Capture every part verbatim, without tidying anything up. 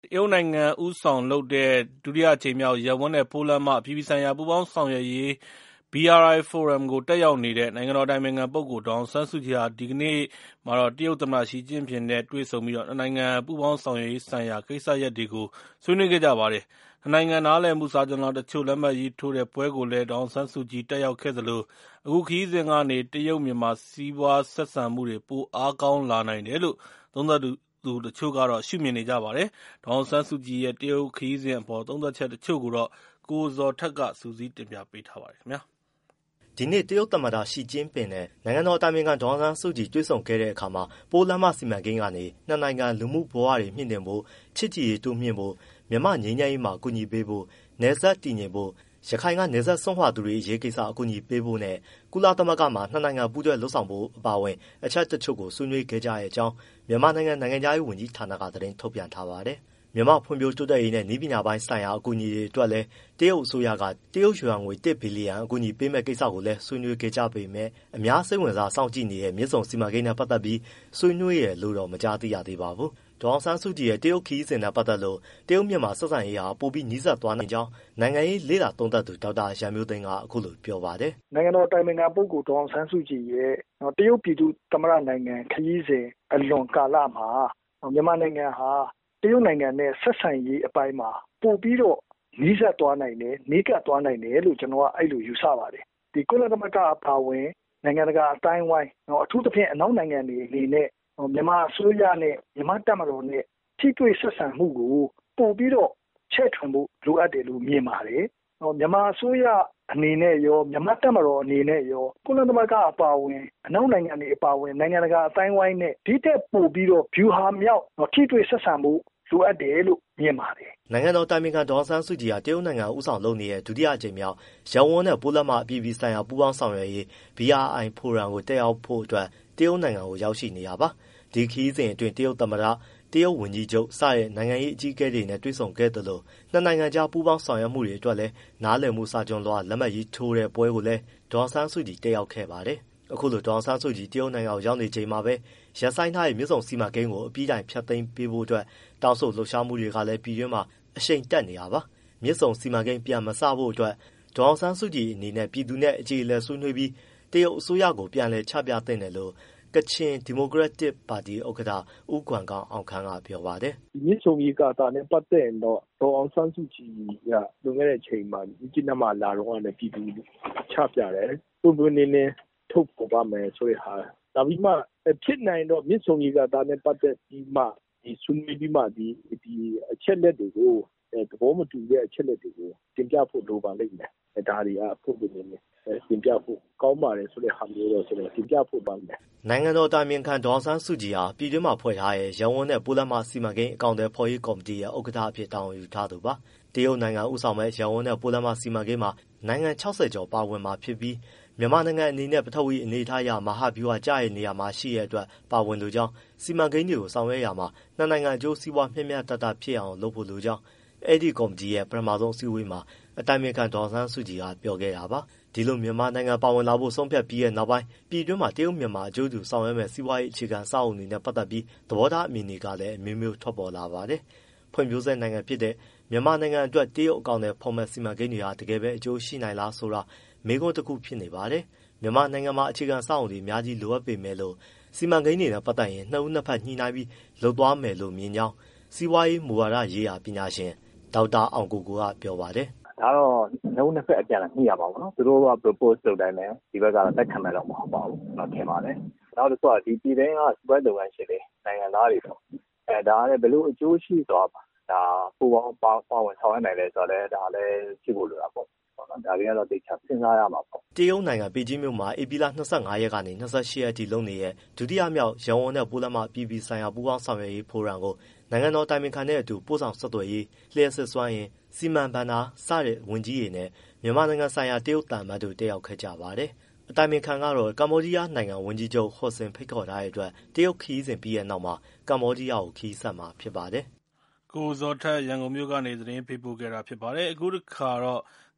တရုတ်နိုင်ငံဦးဆောင်လုပ်တဲ့ဒုတိယအကြိမ်မြောက်ရပ်ဝန်းနဲ့ပိုးလမ်းမအပြည်ပြည်ဆိုင်ရာပူးပေါင်းဆောင်ရွက်ရေး ဘီ အာರ್ အိုင် Forum ကိုတက်ရောက်နေတဲ့နိုင်ငံတော်အတိုင်ပင်ခံပုဂ္ဂိုလ်ဒေါ်အောင်ဆန်းစုကြည်ဟာဒီကနေ့မှာတော့တရုတ်သမ္မတရှီကျင့်ဖျင်နဲ့တွေ့ဆုံပြီးနှစ်နိုင်ငံပူးပေါင်းဆောင်ရွက်ရေးဆိုင်ရာကိစ္စရပ်တွေကိုဆွေးနွေးခဲ့ကြပါတယ်။နှစ်နိုင်ငံနားလည်မှုစာချွန်လွှာတချို့လက်မှတ်ရေးထိုးတဲ့ပွဲကိုလည်းဒေါ်အောင်ဆန်းစုကြည်တက်ရောက်ခဲ့သလိုအခုခရီးစဉ်ကနေတရုတ်-မြန်မာစီးပွားဆက်ဆံမှုတွေပိုအားကောင်းလာနိုင်တယ်လို့သုံးသပ်သူတချို့ကရှုမြင်နေကြပါတယ်။ဒေါ်အောင်ဆန်းစုကြည်ရဲ့တရုတ်ခရီးစဉ်အပေါ်သုံးသပ်ချက်တချို့ကိုကိုဇော်ထက်ကစုစည်းတင်ပြပေးထားပါတယ်။ဒီနေ့တရုတ်သမ္မတရှီကျင်းပင်နဲ့နိုင်ငံတော်အတိုင်ပင်ခံဒေါ်အောင်ဆန်းစုကြည်တွေ့ဆုံခဲ့တဲ့အခါမှာပိုးလမ်းမစီမံကိန်းကနေနှစ်နိုင်ငံလူမှုဘဝတွေမြင့်တင်ဖို့ချစ်ကြည်ရေးတိုးမြှင့်ဖို့မြန်မာငြိမ်းချမ်းရေးမှာအကူအညီပေးဖို့နယ်စပ်တည်ငြိမ်ဖို့ရခိုင်ကနယ်စပ်စွန့်ခွာသူတွေအရေးကိစ္စအကူအညီပေးဖို့နဲ့ကုလသမဂ္ဂမှာနှစ်နိုင်ငံပူးတွဲလှုပ်ဆောင်ဖို့အပါအဝင်အချက်တချို့ကိုဆွေးနွေးခဲ့ကြတဲ့အကြောင်းမြန်မာနိုင်ငံနိုင်ငံခြားရေးဝန်ကြီးဌာနကသတင်းထုတ်ပြန်ထားပါတယ်။မြန်မာဖွံ့ဖြိုးတိုးတက်ရေးနဲ့နည်းပညာပိုင်းဆိုင်ရာအကူအညီတွေအတွက်လည်းတရုတ်အစိုးရကတရုတ်ယွမ်ငွေတစ်ဘီလီယံအကူအညီပေးမဲ့ကိစ္စကိုလည်းဆွေးနွေးခဲ့ကြပေမဲ့အများစိတ်ဝင်စားစောင့်ကြည့်နေတဲ့မြစ်ဆုံစီမံကိန်းနဲ့ပတ်သက်ပြီးဆွေးနွေးရလို့တော့မကြားသိရသေးပါဘူး။ဒေါ်အောင်ဆန်းစုကြည်ရဲ့တရုတ်ခရီးစဉ်နဲ့ပတ်သက်လို့တရုတ်မြန်မာဆက်ဆံရေးဟာပိုပြီးနီးစပ်သွားနိုင်ကြောင်းနိုင်ငံရေးလေ့လာသုံးသပ်သူဒေါက်တာရန်မျိုးသိန်းကအခုလိုပြောပါတယ်။နိုင်ငံတော်အတိုင်ပင်ခံပုဂ္ဂိုလ်ဒေါ်အောင်ဆန်းစုကြည်ရဲ့တရုတ်ပြည်သူ့သမ္မတနိုင်ငံခရီးစဉ်အလွန်ကာလမှာမြန်မာနိုင်ငံဟာတရုတ်နိုင်ငံနဲ့ဆက်ဆံရေးအပိုင်းမှာပို့ပြီးတော့နီးစပ်သွားနိုင်တယ်နီးကပ်သွားနိုင်တယ်လို့ကျွန်တော်ကအဲ့လိုယူဆပါတယ်ဒီကုလသမဂ္ဂအပါအဝင်နိုင်ငံတကာအတိုင်းဝိုင်းအထူးသဖြင့်အနောက်နိုင်ငံတွေအနေနဲ့မြန်မာအစိုးရနဲ့မြန်မာတပ်မတော်နဲ့ထိတွေ့ဆက်ဆံမှုကိုပို့ပြီးတော့ချဲ့ထွင်ဖို့လိုအပ်တယ်လို့မြင်ပါတယ်မြန်မာအစိုးရအနေနဲ့ရောမြန်မာတပ်မတော်အနေနဲ့ရောကုလသမဂ္ဂအပါအဝင်အနောက်နိုင်ငံတွေအပါအဝင်နိုင်ငံတကာအတိုင်းဝိုင်းနဲ့ဒီတက်ပို့ပြီးတော့ view ဟာမြောက်ထိတွေ့ဆက်ဆံမှုလိုအပ်တယ်လို့မြင်ပါတယ်။နိုင်ငံတော်တိုင်ပင်ခံဒေါ်အောင်ဆန်းစုကြည်ဟာတရုတ်နိုင်ငံဦးဆောင်လုပ်နေတဲ့ဒုတိယအကြိမ်မြောက်ရပ်ဝန်းနဲ့ပိုးလမ်းမအပြည်ပြည်ဆိုင်ရာပူးပေါင်းဆောင်ရွက်ရေး ဘီ အာರ್ အိုင် Forum ကိုတက်ရောက်ဖို့အတွက်တရုတ်နိုင်ငံကိုရောက်ရှိနေတာပါ။ဒီခရီးစဉ်အတွင်းတရုတ်သမ္မတတရုတ်ဝန်ကြီးချုပ်စတဲ့နိုင်ငံရေးအကြီးအကဲတွေနဲ့တွေ့ဆုံခဲ့သလိုနှစ်နိုင်ငံကြားပူးပေါင်းဆောင်ရွက်မှုတွေအတွက်လည်းနားလည်မှုစာချွန်လွှာလက်မှတ်ရေးထိုးတဲ့ပွဲကိုလည်းဒေါ်အောင်ဆန်းစုကြည်တက်ရောက်ခဲ့ပါတယ်။အခုလိုဒေါ်အောင်ဆန်းစုကြည်တရုတ်နိုင်ငံကိုရောက်နေချိန်မှာပဲရပ်ဆိုင်းထားတဲ့မြစ်ဆုံစီမံကိန်းကိုအပြီးတိုင်ဖျက်သိမ်းပေးဖို့အတွက်တောင်းဆိုလှုပ်ရှားမှုတွေကလည်းပြည်တွင်းမှာအရှိန်တက်နေတာပါ။မြစ်ဆုံစီမံကိန်းပြန်မစဖို့အတွက်ဒေါ်အောင်ဆန်းစုကြည်အနေနဲ့ပြည်သူနဲ့အခြေအလည်ဆွေးနွေးပြီးတရုတ်အစိုးရကိုပြန်လည်ချပြသင့်တယ်လို့ကချင်ဒီမိုကရက်တစ်ပါတီဥက္ကဋ္ဌဦးကွမ်ဂေါင်အောင်ခန်းကပြောပါတယ်။မြစ်ဆုံရေကာတာနဲ့ပတ်သက်ရင်တော့ဒေါ်အောင်ဆန်းစုကြည်ကလွန်ခဲ့တဲ့အချိန်မှာမြစ်ကြီးနားမှာလာတော့လည်းပြည်သူချပြတယ်။ပုံပွင့်နေနေထုတ်ပေါ်ပါမယ်ဆိုရဟာဒါပြီးမှဖြစ်နိုင်တော့မြစ်ဆုံရေကာတာနဲ့ပတ်သက်ပြီးမှဒီဆွေးနွေးပြီးမှဒီဒီအချက်လက်တွေကိုသဘောမတူတဲ့အချက်လက်တွေကိုတင်ပြဖို့လိုပါလိမ့်မယ်။ဒါတွေကပုံပွင့်နေနေတင်ပြဖို့ကောင်းပါတယ်ဆိုတဲ့ဟာမျိုးတော့ဆိုတော့တင်ပြဖို့ပါမယ်။နိုင်ငံတော်တိုင်ပင်ခံဒေါ်အောင်ဆန်းစုကြည်ဟာပြည်တွင်းမှာဖွဲ့ထားတဲ့ရပ်ဝန်းနဲ့ပိုးလမ်းမစီမံကိန်းအကောင့်တွေဖော်ရေးကော်မတီရဲ့ဥက္ကဋ္ဌအဖြစ်တာဝန်ယူထားသူပါ။တရုတ်နိုင်ငံဦးဆောင်မဲ့ရပ်ဝန်းနဲ့ပိုးလမ်းမစီမံကိန်းမှာနိုင်ငံ၆၀ကျော်ပါဝင်မှာဖြစ်ပြီးမြန်မာနိုင်ငံအနေနဲ့ပထဝီအနေထားအရမဟာဗျူဟာကျတဲ့နေရာမှာရှိတဲ့အတွက်ပါဝင်လိုကြောင်းစီမံကိန်းတွေကိုဆောင်ရွက်ရမှာနှစ်နိုင်ငံအကျိုးစီးပွားမျှမျှတတဖြစ်အောင်လုပ်ဖို့လိုကြောင်းအဲ့ဒီကော်မတီရဲ့ပထမဆုံးအစည်းအဝေးမှာအတိုင်ပင်ခံဒေါ်အောင်ဆန်းစုကြည်ကပြောခဲ့တာပါဒီလိုမြန်မာနိုင်ငံပါဝင်လာဖို့ဆုံးဖြတ်ပြီးတဲ့နောက်ပိုင်းပြည်တွင်းမှာတရုတ်မြန်မာအကျိုးတူဆောင်ရွက်မဲ့စီးပွားရေးအခြေခံစာအုပ်တွေနဲ့ပတ်သက်ပြီးသဘောထားအမြင်တွေကလည်းအမျိုးမျိုးထွက်ပေါ်လာပါတယ်ဖွံ့ဖြိုးဆဲနိုင်ငံဖြစ်တဲ့မြန်မာနိုင်ငံအတွက်တရုတ်အကောင့်နဲ့ဖော်မဲ့စီမံကိန်းတွေဟာတကယ်ပဲအကျိုးရှိနိုင်လားဆိုတာမေးခွန်းတစ်ခုဖြစ်နေပါတယ်မြန်မာနိုင်ငံမှာအခြေခံစာအုပ်တွေအများကြီးလိုအပ်ပေမဲ့လို့စီမံကိန်းတွေနဲ့ပတ်သက်ရင်နှစ်ဦးနှစ်ဖက်ညှိနှိုင်းပြီးလုပ်သွားမယ်လို့မြင်ကြောင်းစီးပွားရေးမူဝါဒရေးရာပညာရှင်ဒေါက်တာအောင်ကိုကိုကပြောပါတယ်ဒါတော့နှစ်ဦးနှစ်ဖက်အပြန်အလှန်ညှိရပါဘူးနော်သူတို့က propose လုပ်တိုင်းပဲဒီဘက်ကတော့လက်ခံမယ်တော့မဟုတ်ပါဘူးကျွန်တော်ထင်ပါတယ်နောက်တစ်ခုကဒီပြည်တိုင်းကစီးပွားရေးလုပ်ငန်းရှင်တွေနိုင်ငံသားတွေတော့အဲဒါလည်းဘယ်လိုအကျိုးရှိသွားပါဒါပူပေါင်းပါဝင်ဆောင်ရွက်နိုင်လဲဆိုတော့လည်းဒါလည်းဖြစ်ဖို့လိုတာပေါ့ဒါတွေကတော့တိတ်ချစဉ်းစားရမှာပေါ့တရုတ်နိုင်ငံပေကျင်းမြို့မှာဧပြီလ၂၅ရက်ကနေ၂၈ရက်ထိလုပ်နေတဲ့ဒုတိယမြောက်ရပ်ဝန်းနဲ့ပိုးလမ်းမအပြည်ပြည်ဆိုင်ရာပူးပေါင်းဆောင်ရွက်ရေးဖိုရမ်ကိုနိုင်ငံတော်တိုင်ပင်ခံနဲ့အတူပို့ဆောင်ဆက်သွယ်ရေးလျှက်စစ်စွမ်းရင်စီမံဘဏ္ဍာစတဲ့ဝန်ကြီးတွေနဲ့မြန်မာနိုင်ငံဆိုင်ရာတရုတ်သံအမတ်တို့တက်ရောက်ခဲ့ကြပါတယ်အတိုင်ပင်ခံကတော့ကမ္ဘောဒီးယားနိုင်ငံဝန်ကြီးချုပ်ဟော့ဆင်ဖိတ်ခေါ်ထားတဲ့အတွက်တရုတ်ခရီးစဉ်ပြီးတဲ့နောက်မှာကမ္ဘောဒီးယားကိုခရီးဆက်မှာဖြစ်ပါတယ်ကိုဇော်ထက်ရန်ကုန်မြို့ကနေသတင်းပေးပို့ခဲ့တာဖြစ်ပါတယ်အခုတစ်ခါတော့က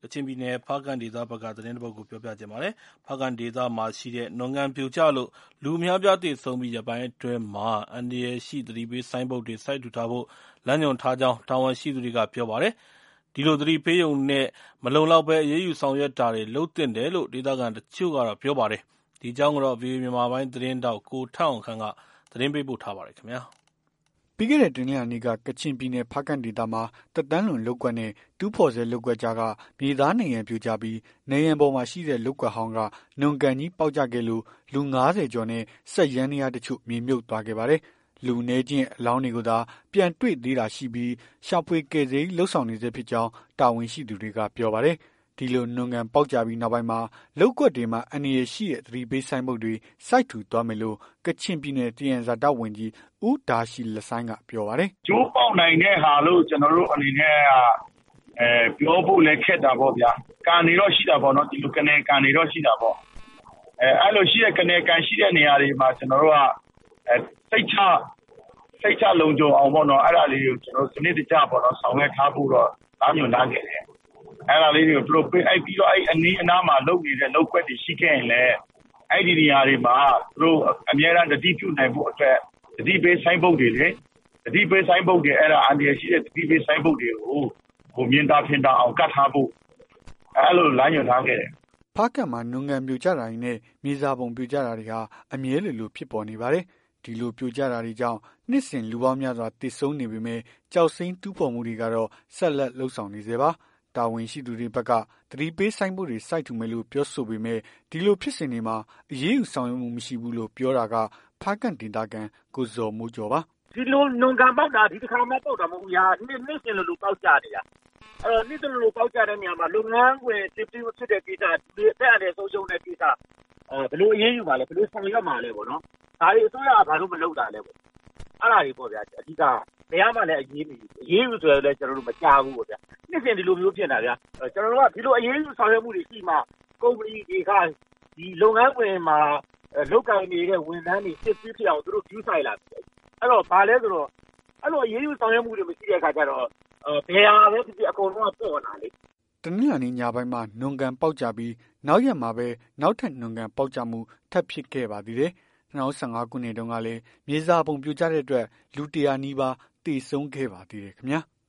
ကချင်ပြည်နယ်ဖားကန့်ဒေသဘက်ကသတင်းတစ်ပုဒ်ကိုပြောပြချင်ပါတယ်။ဖားကန့်ဒေသမှာရှိတဲ့နွံကန်ပြိုကျလို့လူအများအပြားသေဆုံးပြီးရက်ပိုင်းအတွင်းမှာအန္တရာယ်ရှိသတိပေးဆိုင်းဘုတ်တွေစိုက်ထူထားဖို့လမ်းညွှန်ထားကြောင်းတာဝန်ရှိသူတွေကပြောပါတယ်။ဒီလိုသတိပေးရုံနဲ့မလုံလောက်ဘဲအရေးယူဆောင်ရွက်တာတွေလုပ်သင့်တယ်လို့ဒေသခံတချို့ကတော့ပြောပါတယ်။ဒီအကြောင်းကတော့ ဗွီအိုအေ မြန်မာပိုင်းသတင်းထောက်ကိုထက်အောင်ခန့်ကသတင်းပေးပို့ထားပါတယ်ခင်ဗျာ။ပြီးခဲ့တဲ့တနင်္လာနေ့ကကချင်ပြည်နယ်ဖားကန့်ဒေသမှာတက်တန်းလွန်လုပ်ကွက်နဲ့တူးဖော်ဆဲလုပ်ကွက်ကြားကမြေသားနေရန်ပြိုကျပြီးနေရန်ပေါ်မှာရှိတဲ့လုပ်ကွက်ဟောင်းကနွံကန်ကြီးပေါက်ကျခဲ့လို့လူငါးဆယ်ကျော်နဲ့စက်ယန္တရားတချို့မြေမြုပ်သွားခဲ့ပါတယ်။လူနေချင်းအလောင်းတွေကိုသာပြန်တွေ့သေးတာရှိပြီးရှာဖွေကယ်ဆယ်ရေးလှုပ်ဆောင်နေစေဖြစ်ကြောင်းတာဝန်ရှိသူတွေကပြောပါတယ်။ဒီလိုနွံကန်ပေါက်ကြပြီးနောက်ပိုင်းမှာလုပ်ကွက်တွေမှာအန္တရာယ်ရှိတဲ့သတိပေးဆိုင်မှုတွေစိုက်ထူသွားမယ်လို့ကချင်ပြည်နယ်တယန်ဇာတဝန်ကြီးဦးဒါရှိလဆိုင်ကပြောပါတယ်။ကျိုးပေါက်နိုင်တဲ့ဟာလို့ကျွန်တော်တို့အနေနဲ့အဲပြောဖို့လည်းခက်တာပေါ့ဗျာ။ကန်နေတော့ရှိတာပေါ့နော်ဒီလိုကနေကန်နေတော့ရှိတာပေါ့။အဲအဲ့လိုရှိတဲ့ကနေကန်ရှိတဲ့နေရာတွေမှာကျွန်တော်တို့ကအဲစိတ်ချစိတ်ချလုံခြုံအောင်ပေါ့နော်အဲ့ဒါလေးကိုကျွန်တော်စနစ်တကျပေါ့နော်ဆောင်ရွက်ထားဖို့တော့အားညွှန်ထားခဲ့တယ်အဲ့ဒါလေးတွေကိုသူတို့ပေးအဲ့ပြီးတော့အဲ့အနည်းအနားမှာလုပ်နေတဲ့လုပ်ကွက်တွေရှိခဲ့ရင်လည်းအဲ့ဒီနေရာတွေမှာသူတို့အများအားတတိပြုနိုင်ဖို့အတွက်တတိပေးဆိုင်ပုတ်တွေလေတတိပေးဆိုင်ပုတ်တွေအဲ့ဒါအန္တရာယ်ရှိတဲ့တတိပေးဆိုင်ပုတ်တွေကိုဟိုမြင်တာဖင်တာအောင်ကတ်ထားဖို့အဲ့လိုလမ်းညွှန်ထားခဲ့တယ်ဖားကန့်မှာနုံငံပြိုကျတာတွေနဲ့မြေစာပုံပြိုကျတာတွေဟာအမြဲလိုလိုဖြစ်ပေါ်နေပါတယ်ဒီလိုပြိုကျတာတွေကြောင့်နှစ်စဉ်လူပေါင်းများစွာတည်ဆုံးနေပေမဲ့ကြောက်စိမ့်တူးဖော်မှုတွေကတော့ဆက်လက်လှုပ်ဆောင်နေသေးပါတာဝန်ရှိသူတွေဘက်ကသတိပေးဆိုင်မှုတွေစိုက်ထူမယ်လို့ပြောဆိုပေမဲ့ဒီလိုဖြစ်စဉ်တွေမှာအရေးယူဆောင်ရွက်မှုမရှိဘူးလို့ပြောတာကဖားကန့်ဒေသခံကိုဇော်မိုးကျော်ပါဒီလိုနုံကန်ပေါက်တာဒီတစ်ခါမှပေါက်တာမဟုတ်ဘူးညာနှစ်နှစ်စဉ်လိုလိုပေါက်ကြနေတာအဲ့တော့နှစ်စဉ်လိုလိုပေါက်ကြတဲ့နေရာမှာလုပ်ငန်းခွင်စစ်ပြီးဖြစ်တဲ့ကိစ္စဒီအသက်အန္တရာယ်ဆုံးရှုံးတဲ့ကိစ္စအဲဘယ်လိုအရေးယူပါလဲဘယ်လိုဆောင်ရွက်မှာလဲပေါ့နော်ဒါတွေအစိုးရကဘာလို့မလုပ်တာလဲပေါ့အဲ့ဒါတွေပေါ့ဗျာအဓိကတရားမှလည်းအရေးမယူအရေးယူဆိုရလဲကျွန်တော်တို့မကြားဘူးပေါ့ဗျာနှစ်စဉ်ဒီလိုမျိုးဖြစ်နေတာဗျာကျွန်တော်တို့ကဒီလိုအရေးယူဆောင်ရွက်မှုတွေရှိမှကုမ္ပဏီတွေကဒီလုပ်ငန်းခွင်မှာလုပ်ကိုင်နေတဲ့ဝန်ထမ်းတွေစစ်ပြီးဖြစ်အောင်သူတို့ view ဆိုင်လာအဲ့တော့ဘာလဲဆိုတော့အဲ့လိုအရေးယူဆောင်ရွက်မှုတွေမရှိတဲ့အခါကျတော့ဘယ်ဟာပဲဖြစ်ဖြစ်အကုန်လုံးကပေါ့လာလေတနင်္လာနေ့ညပိုင်းမှာနုံကန်ပေါက်ကြပြီးနောက်ရက်မှာပဲနောက်ထပ်နုံကန်ပေါက်ကြမှုထပ်ဖြစ်ခဲ့ပါသေးတယ်၂၀၁၅ခုနှစ်တုန်းကလည်းမြေစာပုံပြိုကျတဲ့အတွက်လူတရာနီးပါးတည်ဆုံးခဲ့ပါသေးတယ်ခင်ဗျာ